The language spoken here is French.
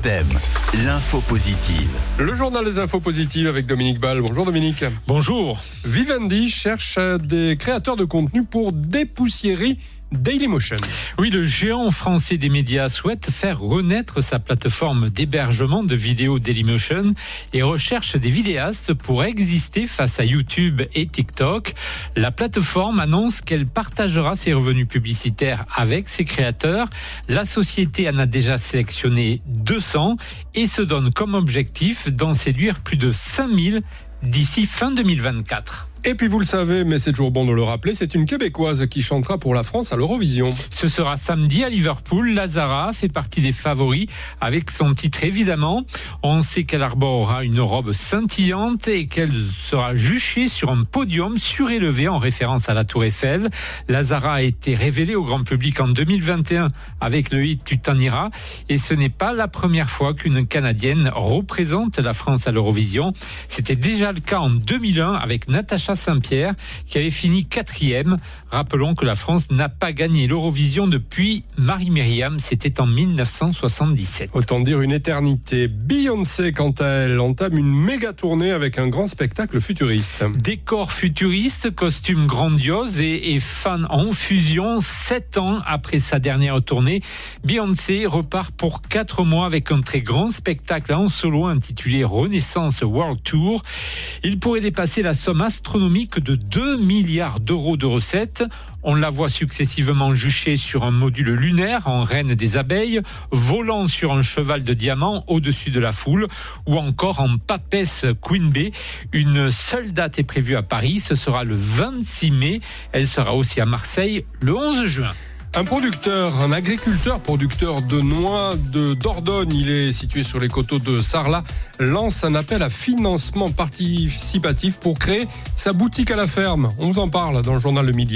FM, l'info positive. Le journal des infos positives avec Dominique Ball. Bonjour Dominique. Bonjour. Vivendi cherche des créateurs de contenu pour dépoussiérer Dailymotion. Oui, le géant français des médias souhaite faire renaître sa plateforme d'hébergement de vidéos Dailymotion et recherche des vidéastes pour exister face à YouTube et TikTok. La plateforme annonce qu'elle partagera ses revenus publicitaires avec ses créateurs. La société en a déjà sélectionné 200 et se donne comme objectif d'en séduire plus de 5000 d'ici fin 2024. Et puis vous le savez, mais c'est toujours bon de le rappeler, c'est une Québécoise qui chantera pour la France à l'Eurovision. Ce sera samedi à Liverpool. Lazara fait partie des favoris avec son titre évidemment. On sait qu'elle arborera une robe scintillante et qu'elle sera juchée sur un podium surélevé en référence à la Tour Eiffel. Lazara a été révélée au grand public en 2021 avec le hit Tu t'en iras. Et ce n'est pas la première fois qu'une Canadienne représente la France à l'Eurovision. C'était déjà le cas en 2001 avec Natacha Saint-Pierre qui avait fini 4e. Rappelons que la France n'a pas gagné l'Eurovision depuis Marie-Myriam, c'était en 1977. Autant dire une éternité. Beyoncé, quant à elle, entame une méga tournée avec un grand spectacle futuriste. Décor futuriste, costume grandiose et fans en fusion. 7 ans après sa dernière tournée, Beyoncé repart pour 4 mois avec un très grand spectacle en solo intitulé Renaissance World Tour. Il pourrait dépasser la somme astronomique de 2 milliards d'euros de recettes. On la voit successivement juchée sur un module lunaire en reine des abeilles, volant sur un cheval de diamant au-dessus de la foule, ou encore en papesse Queen Bee. Une seule date est prévue à Paris, ce sera le 26 mai. Elle sera aussi à Marseille le 11 juin. Un agriculteur producteur de noix de Dordogne, il est situé sur les coteaux de Sarlat, lance un appel à financement participatif pour créer sa boutique à la ferme. On vous en parle dans le journal Le Midi.